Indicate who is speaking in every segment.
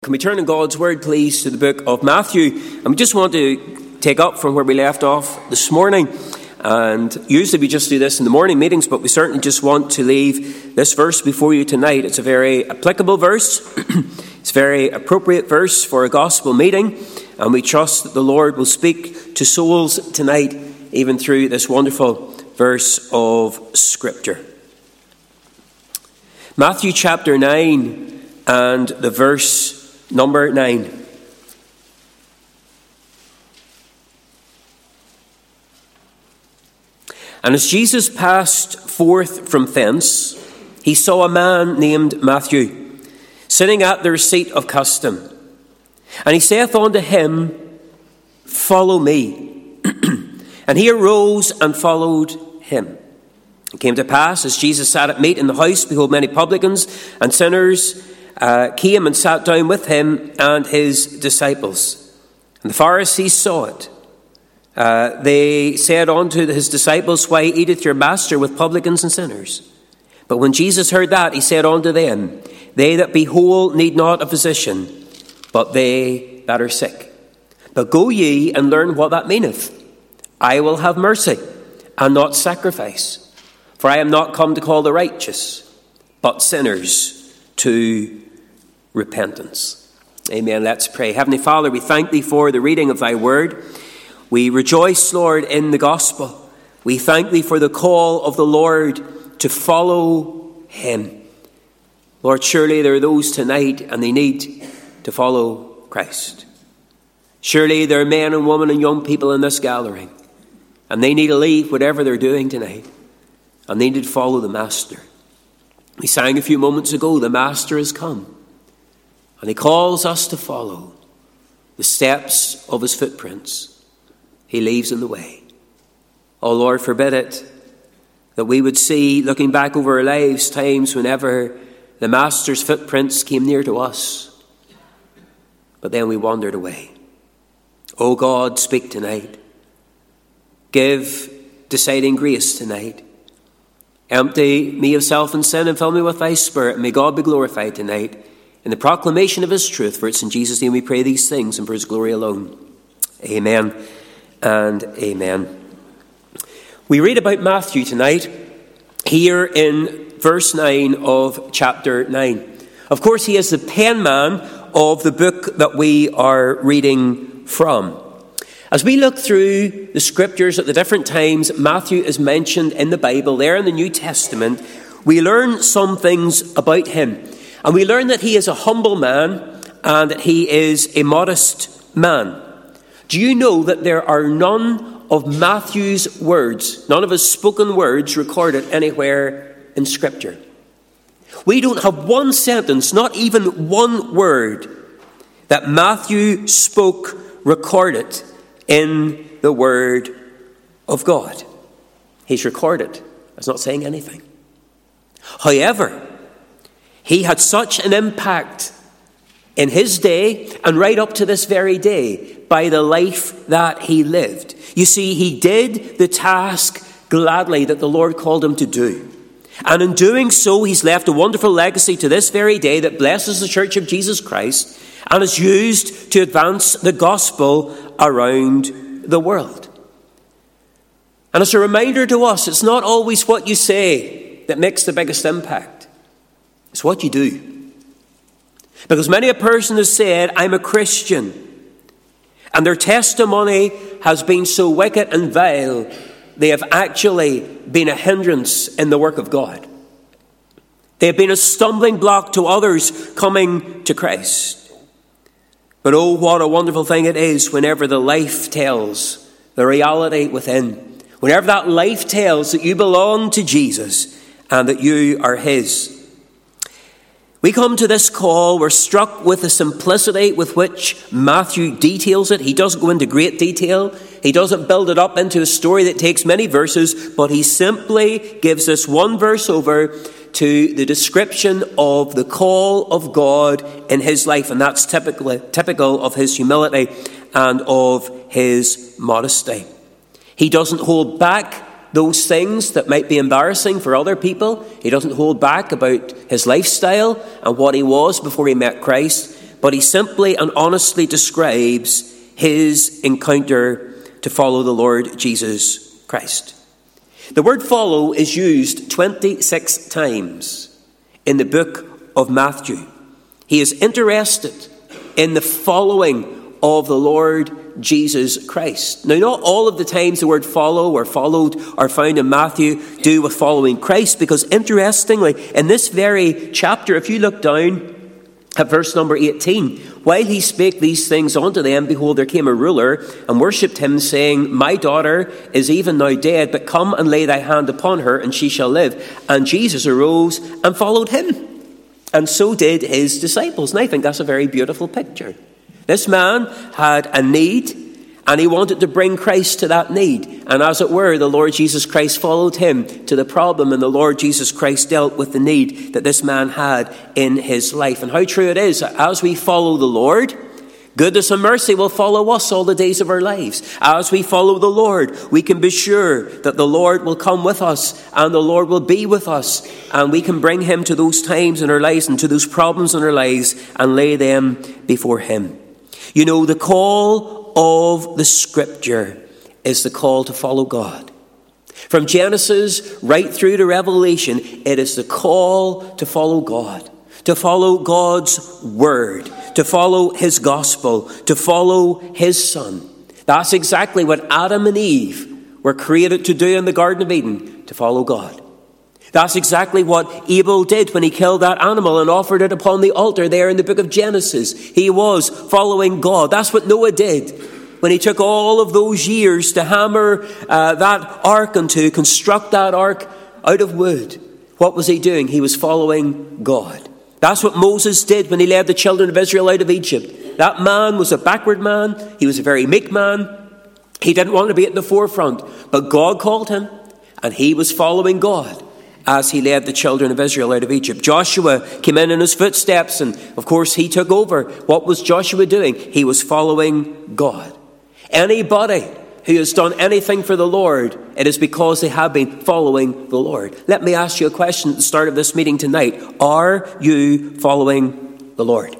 Speaker 1: Can we turn in God's Word, please, to the book of Matthew? And we just want to take up from where we left off this morning. And usually we just do this in the morning meetings, but we certainly just want to leave this verse before you tonight. It's a very applicable verse. It's a very appropriate verse for a gospel meeting. And we trust that the Lord will speak to souls tonight, even through this wonderful verse of Scripture. Matthew chapter 9 and the verse Number 9. And as Jesus passed forth from thence, he saw a man named Matthew, sitting at the receipt of custom. And he saith unto him, Follow me. And he arose and followed him. It came to pass, as Jesus sat at meat in the house, behold, many publicans and sinners came and sat down with him and his disciples. And the Pharisees saw it. They said unto his disciples, Why eateth your master with publicans and sinners? But when Jesus heard that, he said unto them, They that be whole need not a physician, but they that are sick. But go ye and learn what that meaneth. I will have mercy, and not sacrifice. For I am not come to call the righteous, but sinners to repentance. Amen. Let's pray. Heavenly Father, we thank thee for the reading of thy word. We rejoice, Lord, in the gospel. We thank thee for the call of the Lord to follow him. Lord, surely there are those tonight and they need to follow Christ. Surely there are men and women and young people in this gathering and they need to leave whatever they're doing tonight and they need to follow the Master. We sang a few moments ago, the Master has come. And he calls us to follow the steps of his footprints. He leaves in the way. Oh Lord, forbid it that we would see, looking back over our lives, times whenever the Master's footprints came near to us, but then we wandered away. Oh God, speak tonight. Give deciding grace tonight. Empty me of self and sin and fill me with thy Spirit. And may God be glorified tonight in the proclamation of his truth. For it's in Jesus' name we pray these things and for his glory alone. Amen and amen. We read about Matthew tonight here in verse 9 of chapter 9. Of course, he is the penman of the book that we are reading from. As we look through the scriptures at the different times Matthew is mentioned in the Bible, there in the New Testament, we learn some things about him. And we learn that he is a humble man and that he is a modest man. Do you know that there are none of Matthew's words, none of his spoken words recorded anywhere in Scripture? We don't have one sentence, not even one word that Matthew spoke recorded in the Word of God. He's recorded as not saying anything. However, he had such an impact in his day and right up to this very day by the life that he lived. You see, he did the task gladly that the Lord called him to do. And in doing so, he's left a wonderful legacy to this very day that blesses the Church of Jesus Christ and is used to advance the gospel around the world. And as a reminder to us, it's not always what you say that makes the biggest impact. It's what you do. Because many a person has said, I'm a Christian. And their testimony has been so wicked and vile, they have actually been a hindrance in the work of God. They have been a stumbling block to others coming to Christ. But oh, what a wonderful thing it is whenever the life tells the reality within. Whenever that life tells that you belong to Jesus and that you are his. We come to this call, we're struck with the simplicity with which Matthew details it. He doesn't go into great detail. He doesn't build it up into a story that takes many verses, but he simply gives us one verse over to the description of the call of God in his life. And that's typical of his humility and of his modesty. He doesn't hold back those things that might be embarrassing for other people. He doesn't hold back about his lifestyle and what he was before he met Christ. but he simply and honestly describes his encounter to follow the Lord Jesus Christ. The word follow is used 26 times in the book of Matthew. He is interested in the following of the Lord Jesus Christ. Now, not all of the times the word follow or followed are found in Matthew do with following Christ, because interestingly, in this very chapter, if you look down at verse number 18, while he spake these things unto them, behold, there came a ruler and worshipped him, saying, My daughter is even now dead, but come and lay thy hand upon her, and she shall live. And Jesus arose and followed him, and so did his disciples. And I think that's a very beautiful picture. This man had a need, and he wanted to bring Christ to that need. And as it were, the Lord Jesus Christ followed him to the problem, and the Lord Jesus Christ dealt with the need that this man had in his life. And how true it is, as we follow the Lord, goodness and mercy will follow us all the days of our lives. As we follow the Lord, we can be sure that the Lord will come with us, and the Lord will be with us, and we can bring him to those times in our lives and to those problems in our lives and lay them before him. You know, the call of the Scripture is the call to follow God. From Genesis right through to Revelation, it is the call to follow God, to follow God's Word, to follow His gospel, to follow His Son. That's exactly what Adam and Eve were created to do in the Garden of Eden, to follow God. That's exactly what Abel did when he killed that animal and offered it upon the altar there in the book of Genesis. He was following God. That's what Noah did when he took all of those years to hammer that ark and to construct that ark out of wood. What was he doing? He was following God. That's what Moses did when he led the children of Israel out of Egypt. That man was a backward man. He was a very meek man. He didn't want to be at the forefront, but God called him, and he was following God as he led the children of Israel out of Egypt. Joshua came in his footsteps, and of course he took over. What was Joshua doing? He was following God. Anybody who has done anything for the Lord, it is because they have been following the Lord. Let me ask you a question at the start of this meeting tonight. Are you following the Lord?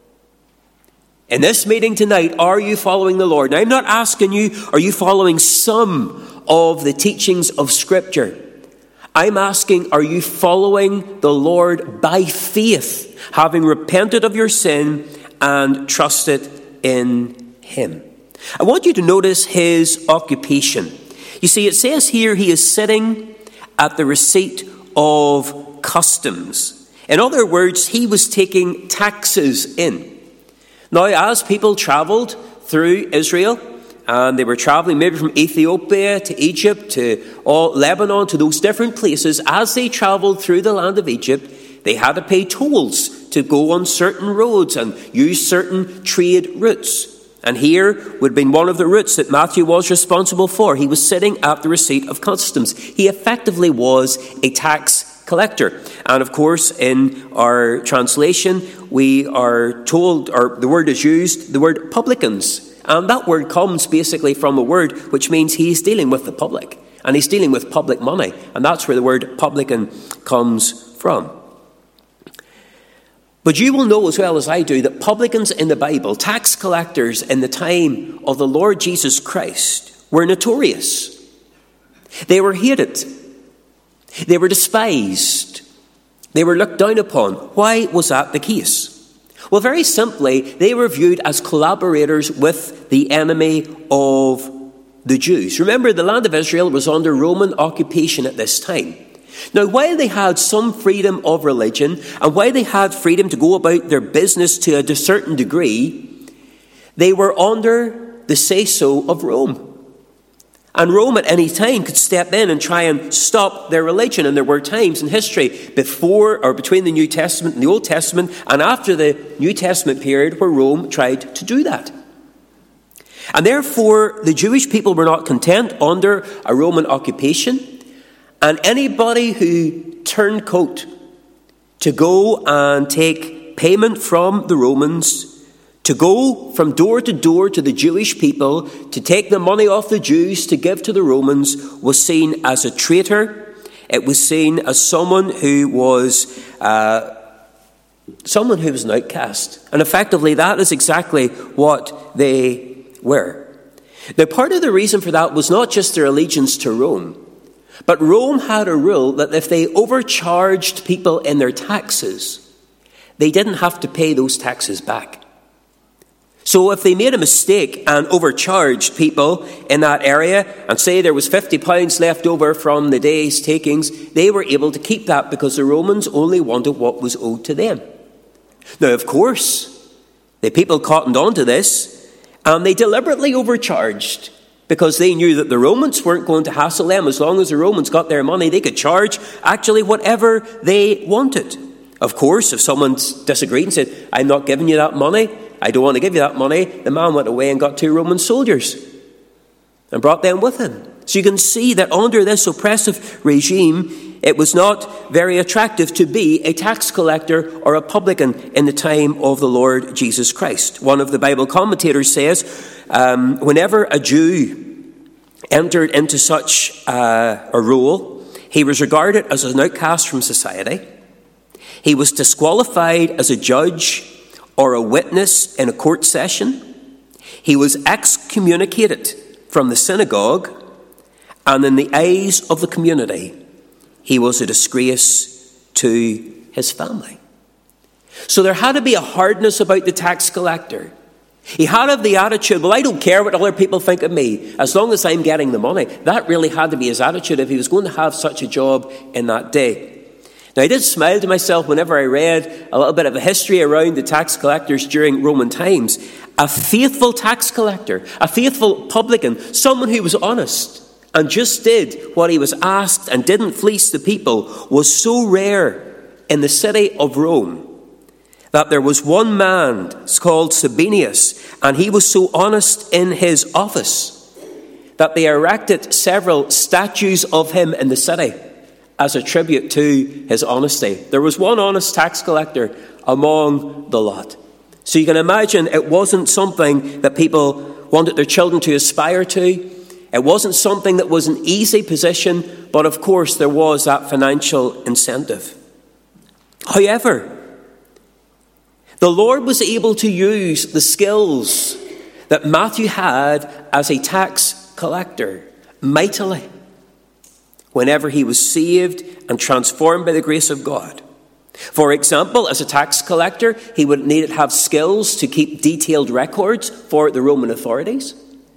Speaker 1: In this meeting tonight, are you following the Lord? Now, I'm not asking you, are you following some of the teachings of Scripture? I'm asking, are you following the Lord by faith, having repented of your sin and trusted in Him? I want you to notice his occupation. You see, it says here he is sitting at the receipt of customs. In other words, he was taking taxes in. Now, as people travelled through Israel, and they were travelling maybe from Ethiopia to Egypt to Lebanon, to those different places, as they travelled through the land of Egypt, they had to pay tolls to go on certain roads and use certain trade routes. And here would have been one of the routes that Matthew was responsible for. He was sitting at the receipt of customs. He effectively was a tax collector. And of course, in our translation, we are told, or the word is used, the word publicans. And that word comes basically from a word which means he's dealing with the public. And he's dealing with public money. And that's where the word publican comes from. But you will know as well as I do that publicans in the Bible, tax collectors in the time of the Lord Jesus Christ, were notorious. They were hated. They were despised. They were looked down upon. Why was that the case? Well, very simply, they were viewed as collaborators with the enemy of the Jews. Remember, the land of Israel was under Roman occupation at this time. Now, while they had some freedom of religion, and while they had freedom to go about their business to a certain degree, they were under the say-so of Rome. And Rome at any time could step in and try and stop their religion. And there were times in history before or between the New Testament and the Old Testament and after the New Testament period where Rome tried to do that. And therefore, the Jewish people were not content under a Roman occupation. And anybody who turned coat to go and take payment from the Romans, to go from door to door to the Jewish people, to take the money off the Jews to give to the Romans, was seen as a traitor. It was seen as someone who was Someone who was an outcast. And effectively, that is exactly what they were. Now, part of the reason for that was not just their allegiance to Rome, but Rome had a rule that if they overcharged people in their taxes, they didn't have to pay those taxes back. So if they made a mistake and overcharged people in that area, and say there was £50 left over from the day's takings, they were able to keep that because the Romans only wanted what was owed to them. Now, of course, the people cottoned on to this, and they deliberately overcharged because they knew that the Romans weren't going to hassle them. As long as the Romans got their money, they could charge actually whatever they wanted. Of course, if someone disagreed and said, I'm not giving you that money, I don't want to give you that money, the man went away and got 2 Roman soldiers and brought them with him. So you can see that under this oppressive regime, it was not very attractive to be a tax collector or a publican in the time of the Lord Jesus Christ. One of the Bible commentators says, whenever a Jew entered into such a role, he was regarded as an outcast from society. He was disqualified as a judge or a witness in a court session. He was excommunicated from the synagogue, and in the eyes of the community, he was a disgrace to his family. So there had to be a hardness about the tax collector. He had to have the attitude, well, I don't care what other people think of me, as long as I'm getting the money. That really had to be his attitude if he was going to have such a job in that day. Now, I did smile to myself whenever I read a little bit of a history around the tax collectors during Roman times. A faithful tax collector, a faithful publican, someone who was honest and just did what he was asked and didn't fleece the people, was so rare in the city of Rome that there was one man called Sabinius, and he was so honest in his office that they erected several statues of him in the city as a tribute to his honesty. There was one honest tax collector among the lot. So you can imagine it wasn't something that people wanted their children to aspire to. It wasn't something that was an easy position, but of course there was that financial incentive. However, the Lord was able to use the skills that Matthew had as a tax collector mightily whenever he was saved and transformed by the grace of God. For example, as a tax collector, he would need to have skills to keep detailed records for the Roman authorities.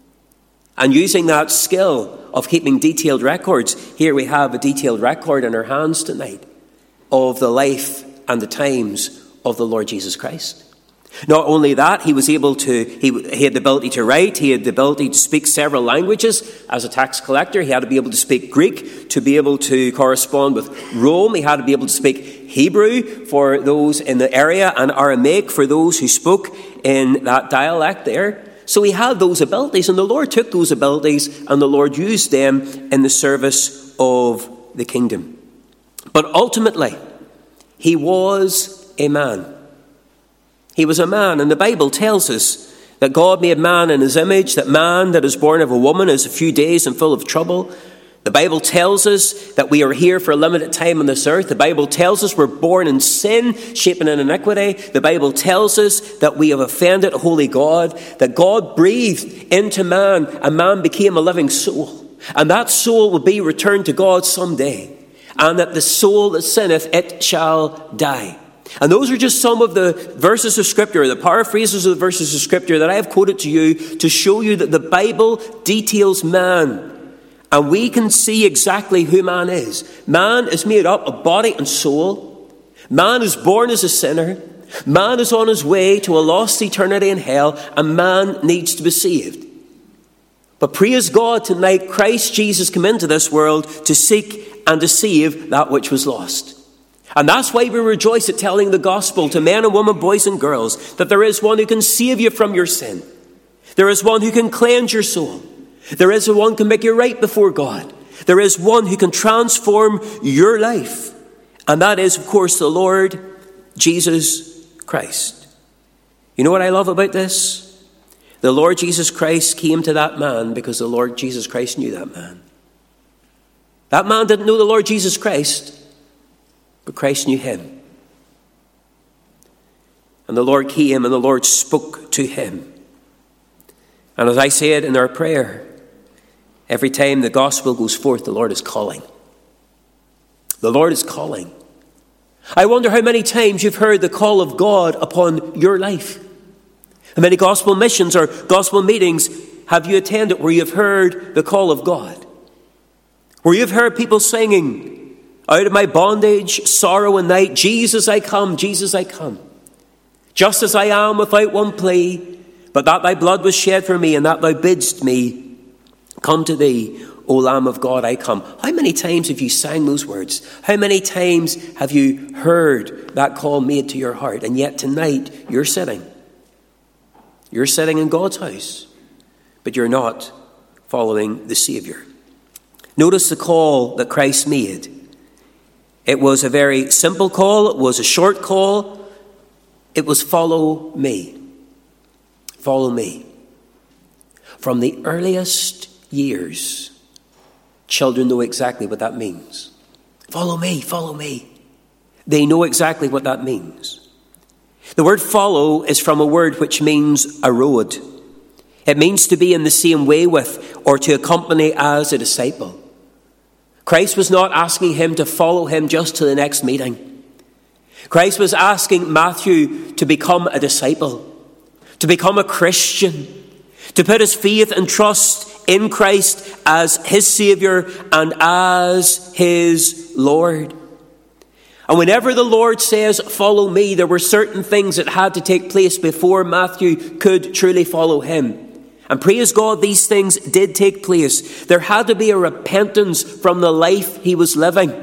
Speaker 1: And using that skill of keeping detailed records, here we have a detailed record in our hands tonight of the life and the times of the Lord Jesus Christ. Not only that, he was able to, he had the ability to write, he had the ability to speak several languages. As a tax collector, he had to be able to speak Greek to be able to correspond with Rome. He had to be able to speak Hebrew for those in the area and Aramaic for those who spoke in that dialect there. So he had those abilities, and the Lord took those abilities and the Lord used them in the service of the kingdom. But ultimately, he was a man. He was a man, and the Bible tells us that God made man in his image, that man that is born of a woman is a few days and full of trouble. The Bible tells us that we are here for a limited time on this earth. The Bible tells us we're born in sin, shapen in iniquity. The Bible tells us that we have offended a holy God, that God breathed into man, and man became a living soul. And that soul will be returned to God someday. And that the soul that sinneth, it shall die. And those are just some of the verses of Scripture, the paraphrases of the verses of Scripture that I have quoted to you to show you that the Bible details man. And we can see exactly who man is. Man is made up of body and soul. Man is born as a sinner. Man is on his way to a lost eternity in hell. And man needs to be saved. But praise God, tonight Christ Jesus came into this world to seek and to save that which was lost. And that's why we rejoice at telling the gospel to men and women, boys and girls, that there is one who can save you from your sin. There is one who can cleanse your soul. There is one who can make you right before God. There is one who can transform your life. And that is, of course, the Lord Jesus Christ. You know what I love about this? The Lord Jesus Christ came to that man because the Lord Jesus Christ knew that man. That man didn't know the Lord Jesus Christ, but Christ knew him. And the Lord came and the Lord spoke to him. And as I said in our prayer, every time the gospel goes forth, the Lord is calling. The Lord is calling. I wonder how many times you've heard the call of God upon your life. How many gospel missions or gospel meetings have you attended where you've heard the call of God? Where you've heard people singing, out of my bondage, sorrow and night, Jesus I come, Jesus I come. Just as I am without one plea, but that thy blood was shed for me and that thou bidst me come to thee, O Lamb of God, I come. How many times have you sang those words? How many times have you heard that call made to your heart? And yet tonight you're sitting. You're sitting in God's house, but you're not following the Savior. Notice the call that Christ made. It was a very simple call. It was a short call. It was follow me. Follow me. From the earliest years, children know exactly what that means. Follow me, follow me. They know exactly what that means. The word follow is from a word which means a road. It means to be in the same way with or to accompany as a disciple. Christ was not asking him to follow him just to the next meeting. Christ was asking Matthew to become a disciple, to become a Christian, to put his faith and trust in Christ as his Savior and as his Lord. And whenever the Lord says, follow me, there were certain things that had to take place before Matthew could truly follow him. And praise God, these things did take place. There had to be a repentance from the life he was living.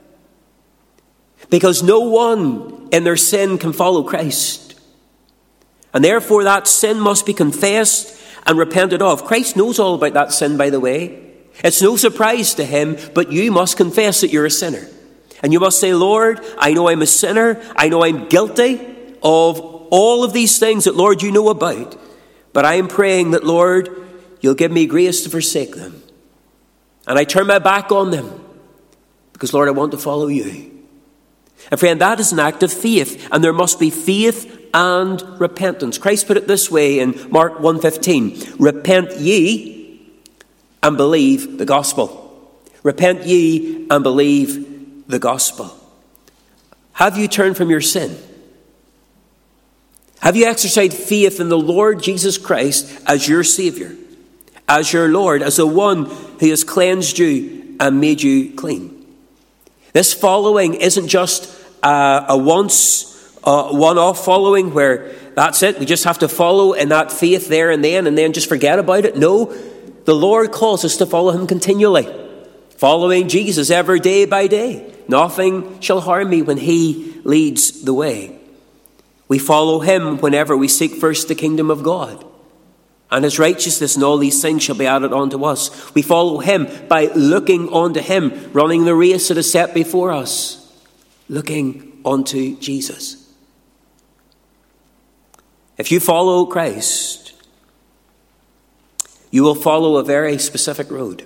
Speaker 1: Because no one in their sin can follow Christ. And therefore that sin must be confessed and repented of. Christ knows all about that sin, by the way. It's no surprise to him, but you must confess that you're a sinner. And you must say, Lord, I know I'm a sinner. I know I'm guilty of all of these things that, Lord, you know about. But I am praying that, Lord, you'll give me grace to forsake them. And I turn my back on them. Because, Lord, I want to follow you. And friend, that is an act of faith. And there must be faith and repentance. Christ put it this way in Mark 1:15. Repent ye and believe the gospel. Repent ye and believe the gospel. Have you turned from your sin? Have you exercised faith in the Lord Jesus Christ as your Savior, as your Lord, as the one who has cleansed you and made you clean? This following isn't just a one-off following where that's it. We just have to follow in that faith there and then just forget about it. No, the Lord calls us to follow him continually. Following Jesus every day by day. Nothing shall harm me when he leads the way. We follow him whenever we seek first the kingdom of God and his righteousness, and all these things shall be added unto us. We follow him by looking unto him, running the race that is set before us, looking unto Jesus. If you follow Christ, you will follow a very specific road.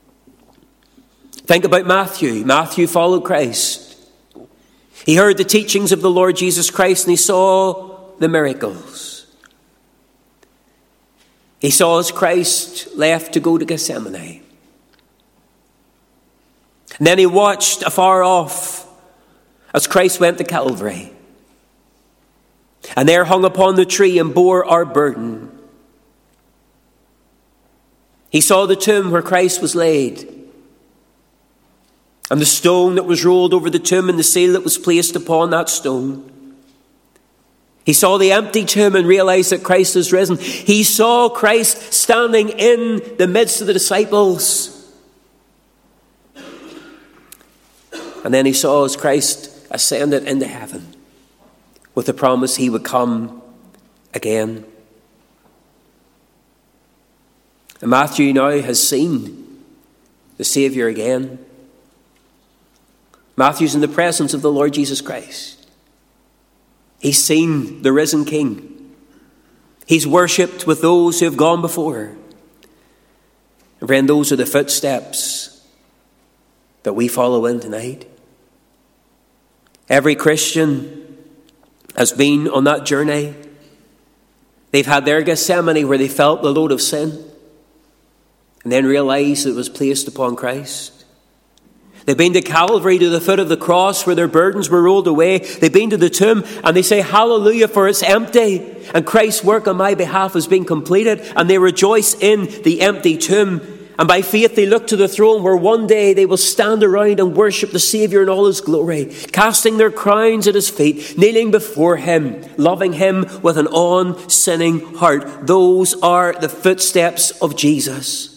Speaker 1: Think about Matthew. Matthew followed Christ. He heard the teachings of the Lord Jesus Christ and he saw the miracles. He saw as Christ left to go to Gethsemane. And then he watched afar off as Christ went to Calvary. And there hung upon the tree and bore our burden. He saw the tomb where Christ was laid. And the stone that was rolled over the tomb and the seal that was placed upon that stone. He saw the empty tomb and realized that Christ is risen. He saw Christ standing in the midst of the disciples. And then he saw as Christ ascended into heaven with the promise he would come again. And Matthew now has seen the Savior again. Matthew's in the presence of the Lord Jesus Christ. He's seen the risen King. He's worshipped with those who have gone before. And friend, those are the footsteps that we follow in tonight. Every Christian has been on that journey. They've had their Gethsemane where they felt the load of sin and then realized it was placed upon Christ. They've been to Calvary, to the foot of the cross where their burdens were rolled away. They've been to the tomb and they say, hallelujah, for it's empty. And Christ's work on my behalf has been completed. And they rejoice in the empty tomb. And by faith they look to the throne where one day they will stand around and worship the Saviour in all his glory, casting their crowns at his feet, kneeling before him, loving him with an unsinning heart. Those are the footsteps of Jesus.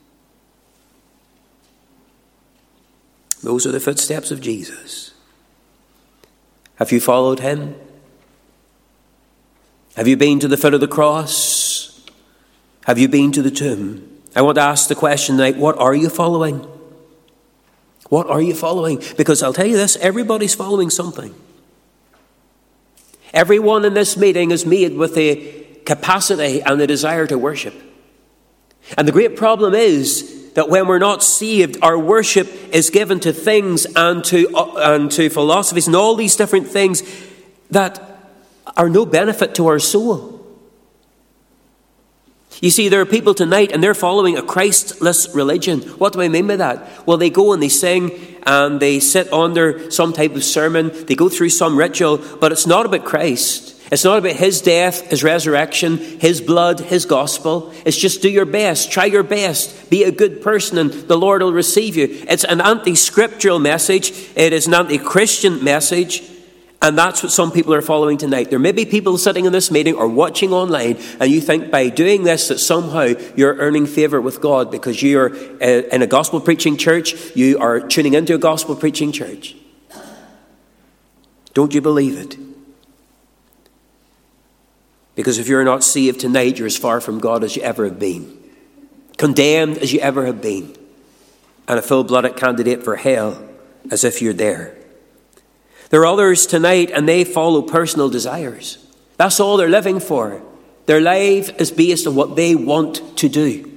Speaker 1: Those are the footsteps of Jesus. Have you followed him? Have you been to the foot of the cross? Have you been to the tomb? I want to ask the question tonight, what are you following? What are you following? Because I'll tell you this, everybody's following something. Everyone in this meeting is made with a capacity and a desire to worship. And the great problem is that when we're not saved, our worship is given to things and to philosophies and all these different things that are no benefit to our soul. You see, there are people tonight and they're following a Christless religion. What do I mean by that? Well, they go and they sing and they sit under some type of sermon. They go through some ritual, but it's not about Christ. It's not about his death, his resurrection, his blood, his gospel. It's just do your best, try your best, be a good person and the Lord will receive you. It's an anti-scriptural message. It is an anti-Christian message. And that's what some people are following tonight. There may be people sitting in this meeting or watching online and you think by doing this that somehow you're earning favour with God because you're in a gospel preaching church, you are tuning into a gospel preaching church. Don't you believe it? Because if you're not saved tonight, you're as far from God as you ever have been. Condemned as you ever have been. And a full-blooded candidate for hell as if you're there. There are others tonight and they follow personal desires. That's all they're living for. Their life is based on what they want to do.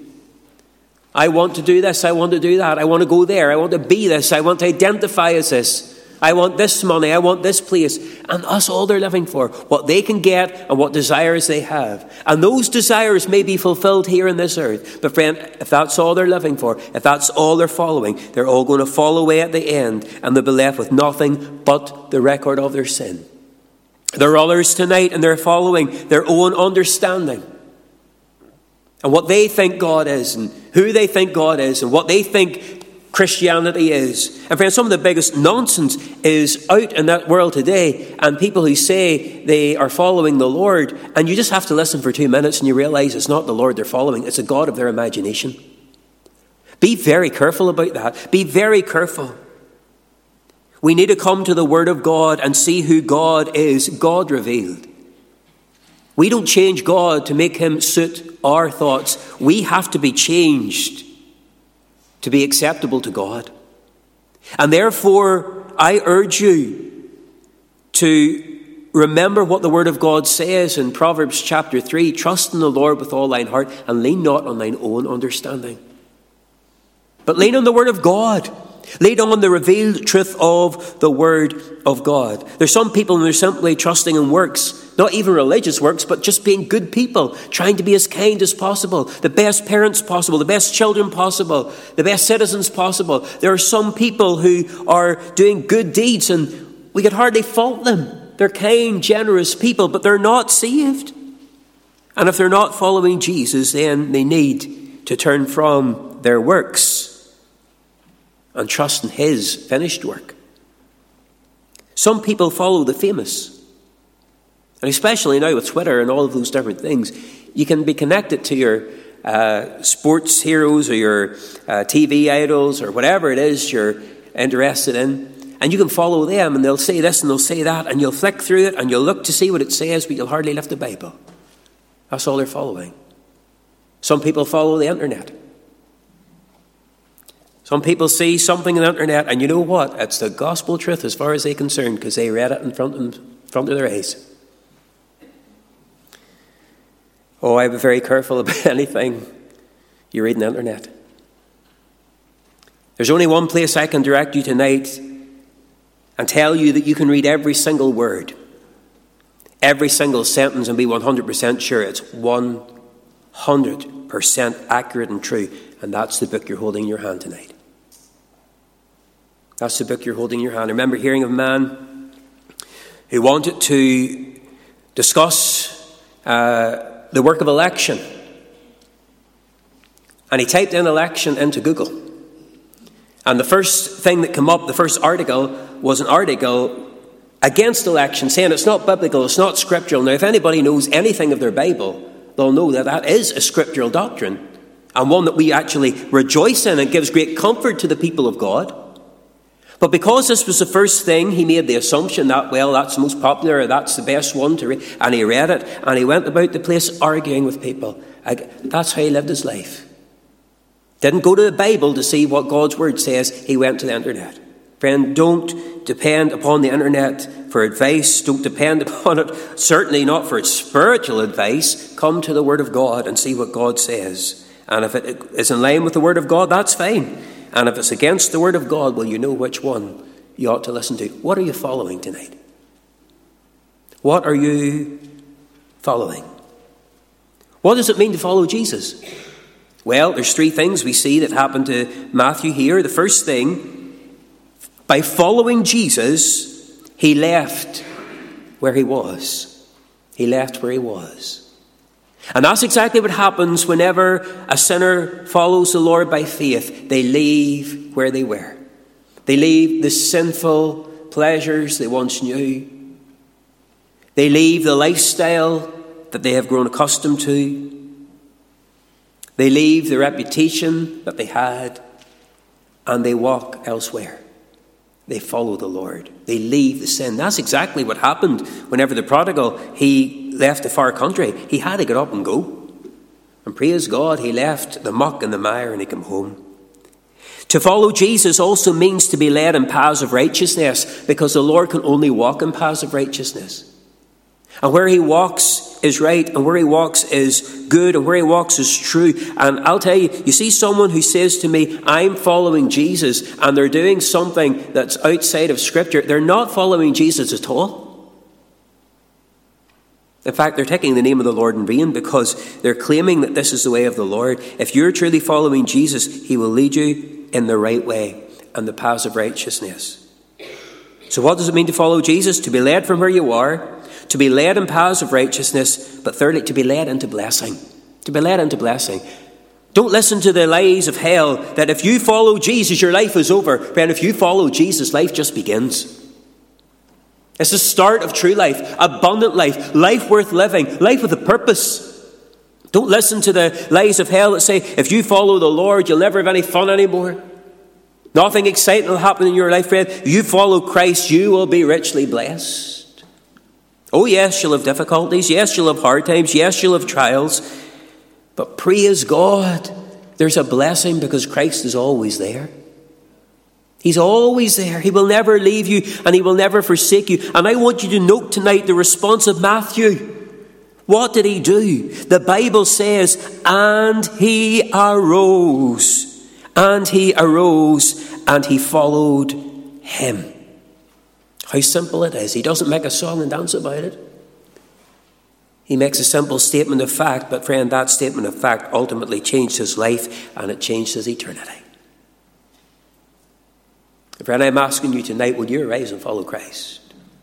Speaker 1: I want to do this, I want to do that, I want to go there, I want to be this, I want to identify as this. I want this money, I want this place. And that's all they're living for. What they can get and what desires they have. And those desires may be fulfilled here on this earth. But friend, if that's all they're living for, if that's all they're following, they're all going to fall away at the end. And they'll be left with nothing but the record of their sin. There are others tonight and they're following their own understanding. And what they think God is and who they think God is and what they think Christianity is. And friends, some of the biggest nonsense is out in that world today, and people who say they are following the Lord, and you just have to listen for 2 minutes and you realize it's not the Lord they're following, it's a god of their imagination. Be very careful about that. Be very careful. We need to come to the Word of God and see who God is, God revealed. We don't change God to make him suit our thoughts. We have to be changed to be acceptable to God. And therefore, I urge you to remember what the Word of God says in Proverbs chapter 3. Trust in the Lord with all thine heart and lean not on thine own understanding. But lean on the Word of God. Lean on the revealed truth of the Word of God. There's some people and they're simply trusting in works. Not even religious works, but just being good people, trying to be as kind as possible, the best parents possible, the best children possible, the best citizens possible. There are some people who are doing good deeds and we could hardly fault them. They're kind, generous people, but they're not saved. And if they're not following Jesus, then they need to turn from their works and trust in his finished work. Some people follow the famous. And especially now with Twitter and all of those different things, you can be connected to your sports heroes or your TV idols or whatever it is you're interested in. And you can follow them and they'll say this and they'll say that and you'll flick through it and you'll look to see what it says, but you'll hardly lift the Bible. That's all they're following. Some people follow the internet. Some people see something on the internet and you know what? It's the gospel truth as far as they're concerned because they read it in front of their eyes. Oh, I be very careful about anything you read on the internet. There's only one place I can direct you tonight and tell you that you can read every single word. every single sentence and be 100% sure it's 100% accurate and true. And that's the book you're holding in your hand tonight. That's the book you're holding in your hand. I remember hearing of a man who wanted to discuss the work of election. And he typed in election into Google. And the first thing that came up, the first article, was an article against election, saying it's not biblical, it's not scriptural. Now, if anybody knows anything of their Bible, they'll know that that is a scriptural doctrine, and one that we actually rejoice in and gives great comfort to the people of God. But because this was the first thing, he made the assumption that, well, that's the most popular, or that's the best one to read. And he read it, and he went about the place arguing with people. That's how he lived his life. Didn't go to the Bible to see what God's word says. He went to the internet. Friend, don't depend upon the internet for advice. Don't depend upon it, certainly not for its spiritual advice. Come to the word of God and see what God says. And if it is in line with the word of God, that's fine. And if it's against the word of God, well, you know which one you ought to listen to. What are you following tonight? What are you following? What does it mean to follow Jesus? Well, there's three things we see that happened to Matthew here. The first thing, by following Jesus, he left where he was. He left where he was. And that's exactly what happens whenever a sinner follows the Lord by faith. They leave where they were. They leave the sinful pleasures they once knew. They leave the lifestyle that they have grown accustomed to. They leave the reputation that they had, and they walk elsewhere. They follow the Lord. They leave the sin. That's exactly what happened whenever the prodigal, he left the far country. He had to get up and go. And praise God, he left the muck and the mire and he came home. To follow Jesus also means to be led in paths of righteousness, because the Lord can only walk in paths of righteousness. And where he walks is right, and where he walks is good, and where he walks is true. And I'll tell you, you see someone who says to me, I'm following Jesus, and they're doing something that's outside of Scripture, they're not following Jesus at all. In fact, they're taking the name of the Lord in vain, because they're claiming that this is the way of the Lord. If you're truly following Jesus, he will lead you in the right way and the paths of righteousness. So what does it mean to follow Jesus? To be led from where you are, to be led in paths of righteousness, but thirdly, to be led into blessing. To be led into blessing. Don't listen to the lies of hell that if you follow Jesus, your life is over. Friend, if you follow Jesus, life just begins. It's the start of true life, abundant life, life worth living, life with a purpose. Don't listen to the lies of hell that say, if you follow the Lord, you'll never have any fun anymore. Nothing exciting will happen in your life, friend. You follow Christ, you will be richly blessed. Oh yes, you'll have difficulties. Yes, you'll have hard times. Yes, you'll have trials. But praise God, there's a blessing because Christ is always there. He's always there. He will never leave you and he will never forsake you. And I want you to note tonight the response of Matthew. What did he do? The Bible says, and he arose. And he arose and he followed him. How simple it is. He doesn't make a song and dance about it. He makes a simple statement of fact, but friend, that statement of fact ultimately changed his life and it changed his eternity. Friend, I'm asking you tonight, will you arise and follow Christ?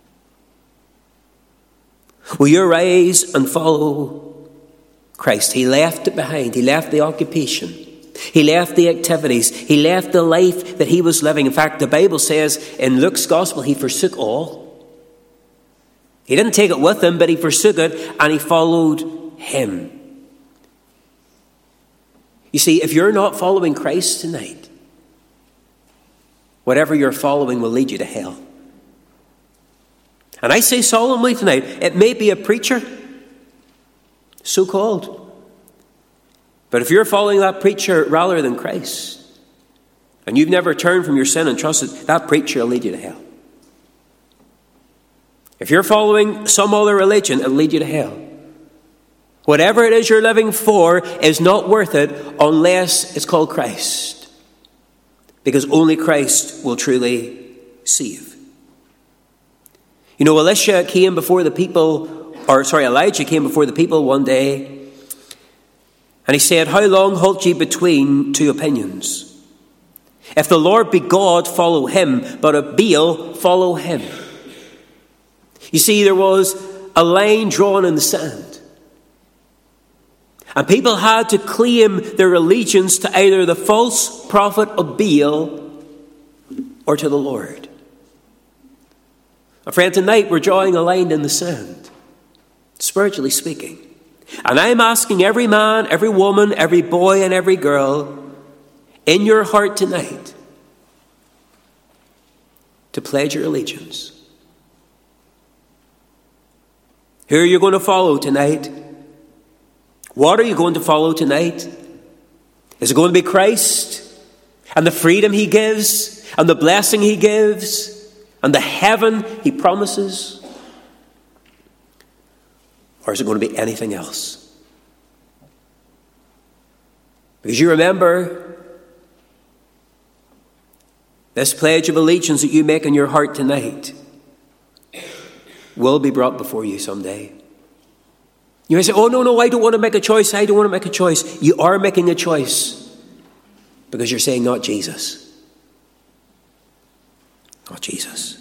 Speaker 1: Will you arise and follow Christ? He left it behind. He left the occupation. He left the activities. He left the life that he was living. In fact, the Bible says in Luke's gospel, he forsook all. He didn't take it with him, but he forsook it and he followed him. You see, if you're not following Christ tonight, whatever you're following will lead you to hell. And I say solemnly tonight, it may be a preacher, so-called. But if you're following that preacher rather than Christ, and you've never turned from your sin and trusted, that preacher will lead you to hell. If you're following some other religion, it'll lead you to hell. Whatever it is you're living for is not worth it unless it's called Christ. Because only Christ will truly save. You know, Elisha came before the people Elijah came before the people one day, and he said, "How long halt ye between two opinions? If the Lord be God, follow him, but if Baal, follow him." You see, there was a line drawn in the sand. And people had to claim their allegiance to either the false prophet of Baal or to the Lord. Friend, tonight we're drawing a line in the sand, spiritually speaking. And I'm asking every man, every woman, every boy and every girl in your heart tonight to pledge your allegiance. Who are you going to follow tonight? What are you going to follow tonight? Is it going to be Christ and the freedom he gives and the blessing he gives and the heaven he promises? Or is it going to be anything else? Because you remember, this pledge of allegiance that you make in your heart tonight will be brought before you someday. You may say, "Oh, no, I don't want to make a choice. I don't want to make a choice." You are making a choice because you're saying, "Not Jesus. Not Jesus."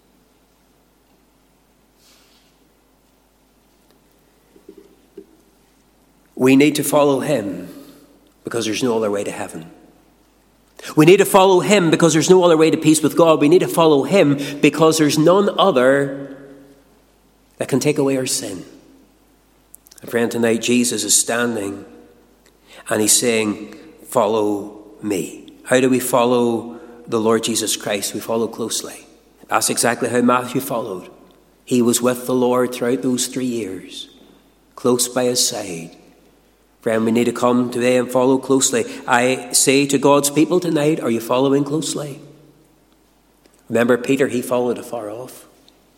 Speaker 1: We need to follow him because there's no other way to heaven. We need to follow him because there's no other way to peace with God. We need to follow him because there's none other that can take away our sin. And friend, tonight Jesus is standing and he's saying, "Follow me." How do we follow the Lord Jesus Christ? We follow closely. That's exactly how Matthew followed. He was with the Lord throughout those 3 years, close by his side. Friend, we need to come today and follow closely. I say to God's people tonight, are you following closely? Remember Peter, he followed afar off.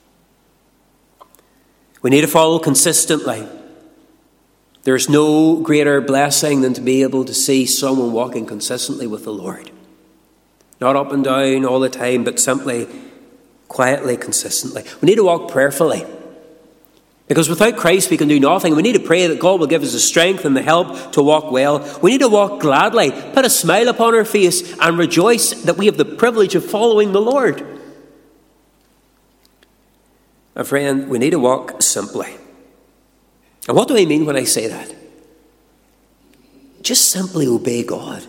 Speaker 1: We need to follow consistently. There's no greater blessing than to be able to see someone walking consistently with the Lord. Not up and down all the time, but simply, quietly, consistently. We need to walk prayerfully. Because without Christ we can do nothing. We need to pray that God will give us the strength and the help to walk well. We need to walk gladly, put a smile upon our face and rejoice that we have the privilege of following the Lord. My friend, we need to walk simply. And what do I mean when I say that? Just simply obey God.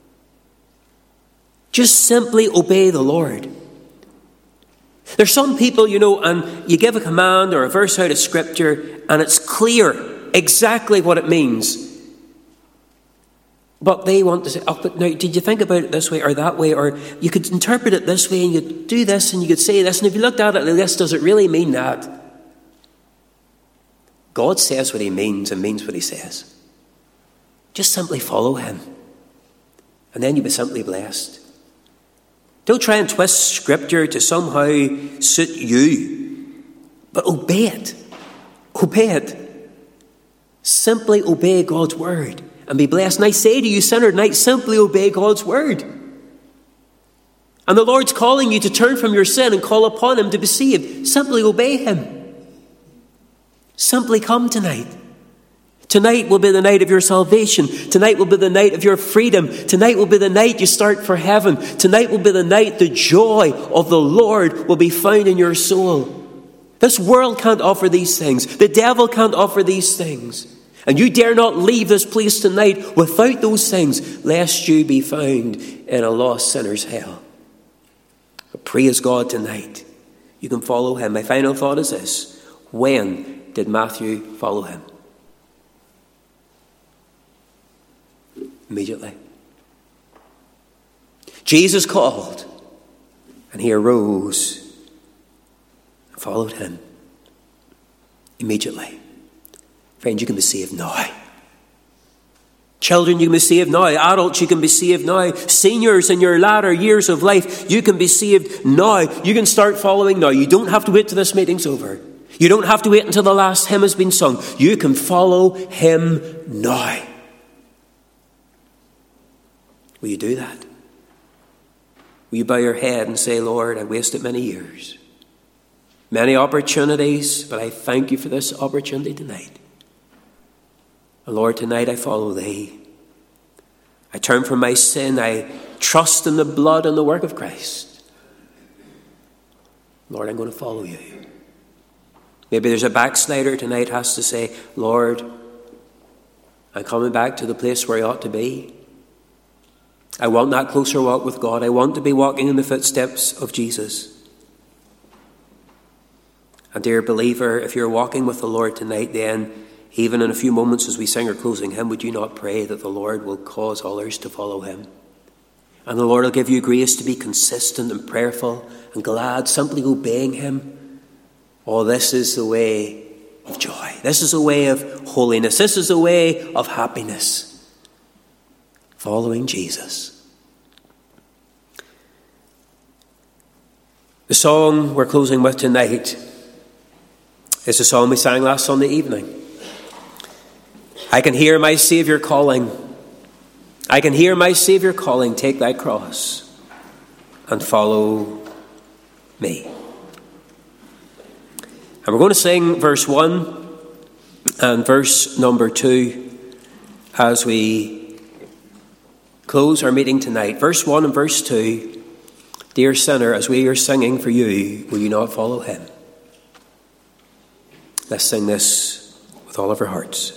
Speaker 1: Just simply obey the Lord. There's some people, and you give a command or a verse out of Scripture and it's clear exactly what it means. But they want to say, "Oh, but now, did you think about it this way or that way? Or you could interpret it this way and you could do this and you could say this. And if you looked at it like this, does it really mean that?" God says what he means and means what he says. Just simply follow him. And then you'll be simply blessed. Don't try and twist Scripture to somehow suit you. But obey it. Obey it. Simply obey God's word and be blessed. And I say to you, sinner, tonight, simply obey God's word. And the Lord's calling you to turn from your sin and call upon him to be saved. Simply obey him. Simply come tonight. Tonight will be the night of your salvation. Tonight will be the night of your freedom. Tonight will be the night you start for heaven. Tonight will be the night the joy of the Lord will be found in your soul. This world can't offer these things. The devil can't offer these things. And you dare not leave this place tonight without those things, lest you be found in a lost sinner's hell. But praise God tonight. You can follow him. My final thought is this. When did Matthew follow him? Immediately. Jesus called and he arose and followed him immediately. Friends, you can be saved now. Children, you can be saved now. Adults, you can be saved now. Seniors in your latter years of life, you can be saved now. You can start following now. You don't have to wait till this meeting's over. You don't have to wait until the last hymn has been sung. You can follow him now. Will you do that? Will you bow your head and say, "Lord, I wasted many years. many opportunities, but I thank you for this opportunity tonight. And Lord, tonight I follow thee. I turn from my sin. I trust in the blood and the work of Christ. Lord, I'm going to follow you. Maybe there's a backslider tonight has to say, Lord, I'm coming back to the place where I ought to be. I want that closer walk with God. I want to be walking in the footsteps of Jesus. And dear believer, if you're walking with the Lord tonight, then even in a few moments as we sing our closing hymn, would you not pray that the Lord will cause others to follow him? And the Lord will give you grace to be consistent and prayerful and glad, simply obeying him. Oh, this is the way of joy. This is the way of holiness. This is the way of happiness. Following Jesus. The song we're closing with tonight is a song we sang last Sunday evening. I can hear my Saviour calling. I can hear my Saviour calling, take thy cross and follow me. And we're going to sing verse 1 and verse number 2 as we close our meeting tonight. Verse 1 and verse 2. Dear sinner, as we are singing for you, will you not follow him? Let's sing this with all of our hearts.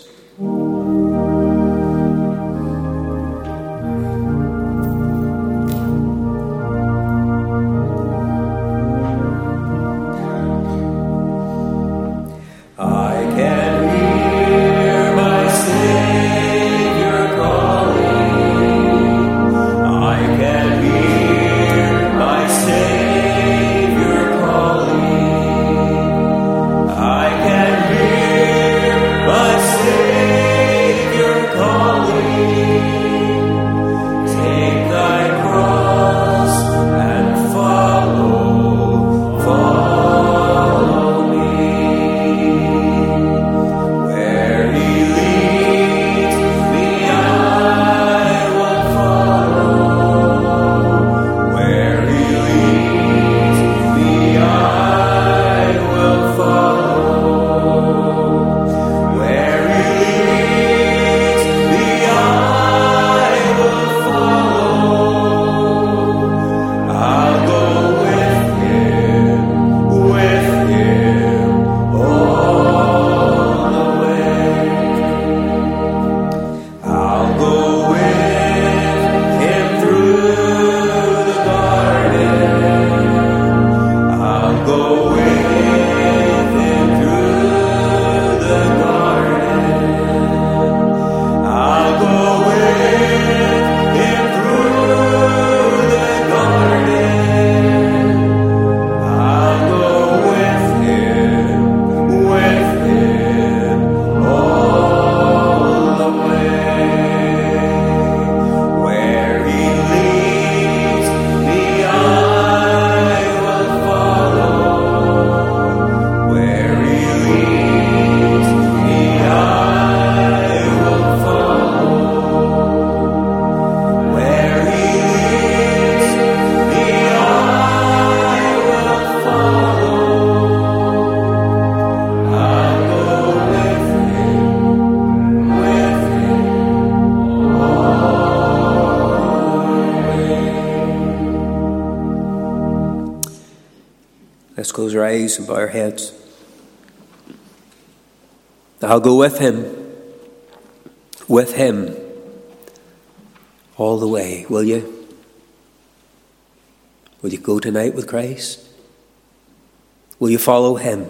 Speaker 1: Let's close our eyes and bow our heads. I'll go with him all the way, will you? Will you go tonight with Christ? Will you follow him?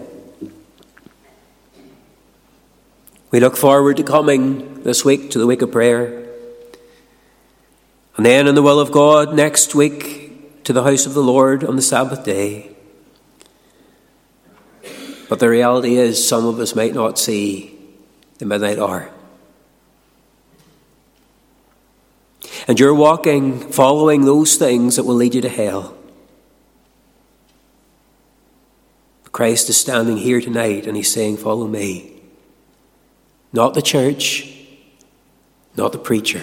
Speaker 1: We look forward to coming this week to the week of prayer. And then in the will of God, next week to the house of the Lord on the Sabbath day. But the reality is some of us might not see the midnight hour. And you're walking, following those things that will lead you to hell. Christ is standing here tonight and he's saying, follow me. Not the church, not the preacher,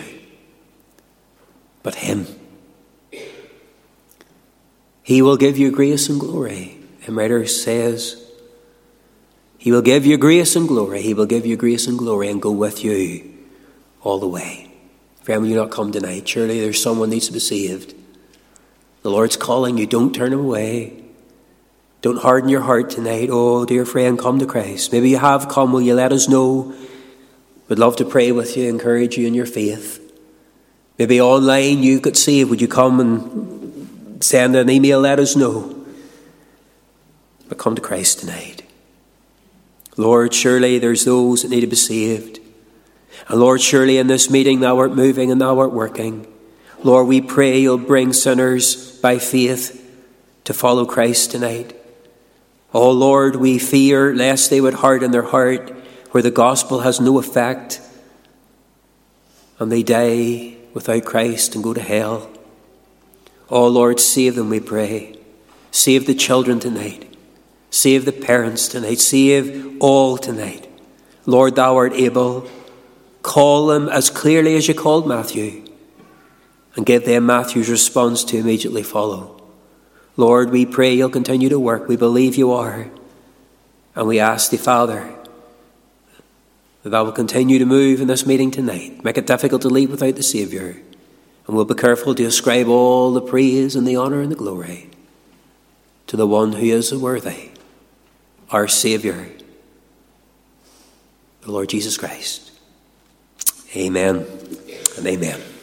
Speaker 1: but him. He will give you grace and glory hymn writer says, he will give you grace and glory. He will give you grace and glory and go with you all the way. Friend, will you not come tonight? Surely there's someone needs to be saved. The Lord's calling you. Don't turn him away. Don't harden your heart tonight. Oh, dear friend, come to Christ. Maybe you have come. Will you let us know? We'd love to pray with you, encourage you in your faith. Maybe online you got saved. Would you come and send an email? Let us know. But come to Christ tonight. Lord, surely there's those that need to be saved. And Lord, surely in this meeting thou art moving and thou art working. Lord, we pray you'll bring sinners by faith to follow Christ tonight. Oh Lord, we fear lest they would harden their heart where the gospel has no effect and they die without Christ and go to hell. Oh Lord, save them, we pray. Save the children tonight. Save the parents tonight. Save all tonight. Lord, thou art able. Call them as clearly as you called Matthew and give them Matthew's response to immediately follow. Lord, we pray you'll continue to work. We believe you are. And we ask thee, Father, that thou will continue to move in this meeting tonight. Make it difficult to leave without the Saviour. And we'll be careful to ascribe all the praise and the honour and the glory to the one who is worthy, our Saviour, the Lord Jesus Christ. Amen and amen.